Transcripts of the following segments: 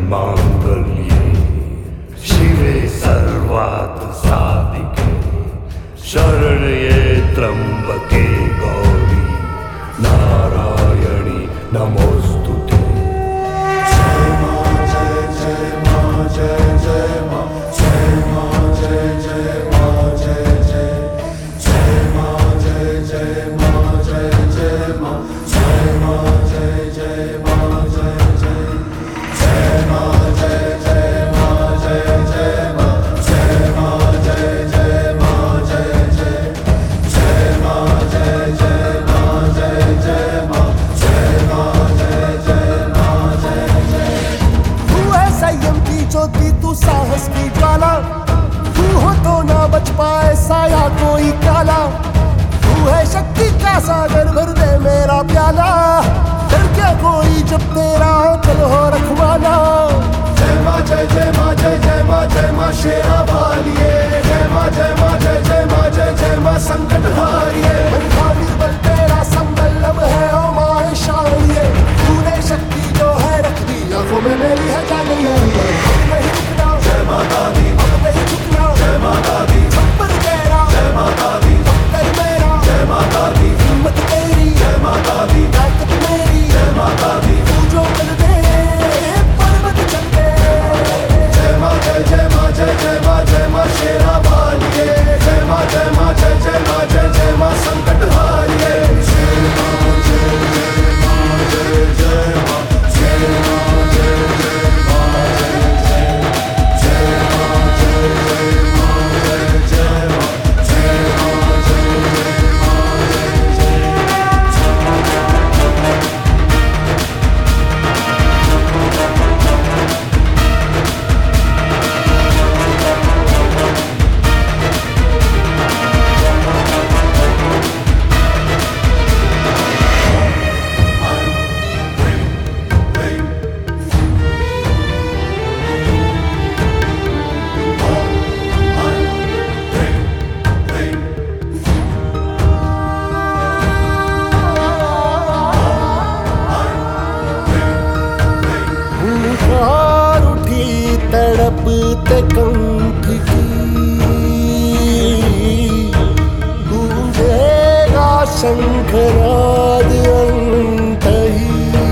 मांगल्ये शिवे सर्वार्थ साधिके शरण्ये त्र्यंबके गौरी नारायणी नमोस्तुते। जय मां जय जय मां जय जय मां जय मां जय जय मां जय जय जय मां जय जय मां जय जय मां जय मां जय जय मां जय जय जय मां जय जय मां जय जय मां जय मां जय जय मां जय जय जय मां जय जय मां जय जय मां जय मां जय जय मां जय जय। तू है संयम की ज्योति, तू साहस की ज्वाला, तू हो तो ना बच पाए साया कोई काला। तू है शक्ति का सागर, भर दे मेरा प्याला, डर क्या कोई जब तेरा चल हो रखवाला। जय मां जय जय मां जय जय मां जय मां शेरा वालिए जय मां जय मां जय जय मां जय जय मां संकट हारिए। निर्बल तेरा संबल अब है ओ मां शानिए, तूने शक्ति जो है रख दी आंखों में मेरी है जाने नहीं रुकना। जय माता दी अब नहीं झुकना। जय माता दी छप्पर तेरा जय माता दी कर मेरा, जय माता दी हिम्मत तेरी जय माता दी ताकत मेरी, जय माता दी तू जो कर दे पर्वत चल दे। जय मां जय जय मां जय जय मां जय मां शेरा वालिए जय मां जय मां जय जय मां जय जय मां संकट हारिए। जय मां जय जय मां जय जय मां जय मां जय जय मां जय जय जय मां जय जय मां जय जय मां जय मां जय जय मां जय जय। हुंकार उठी तड़पते कंठ की, गूंजेगा शंखनाद अंतही।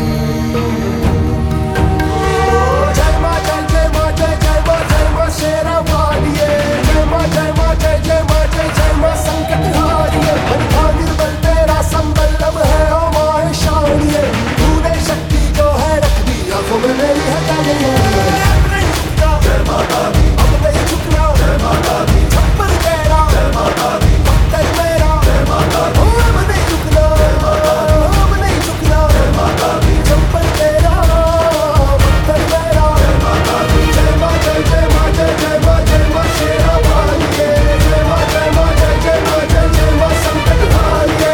जय मां जय जय मां जय जय मां जय मां शेरा वालिए जय मां जय मां जय जय मां जय जय मां संकट हारिए। बंधा निर्बल तेरा संबल अब है ओ मां शानिए, तूने शक्ति जो है रख दी आंखों में मेरी है जाने नहीं रुकना। जय माता दी अब नहीं झुकना। जय माता दी छप्पर तेरा जय माता दी कर मेरा, जय माता दी अब नहीं रुकना। अब नहीं झुकना। जय माता दी छप्पर तेरा कर मेरा, जय माता दी जय मां जय जय मां जय जय मां जय मां शेरा वालिए जय मां जय मां जय जय मां जय जय मां संकट हारिए।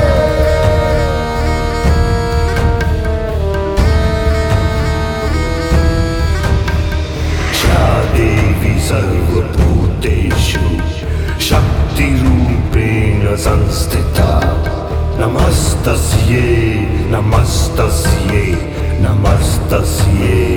देवी सर्वभूतेषु शक्तिरूपेण संस्थिता नमस्तस्यै नमस्तस्यै नमस्तस्यै।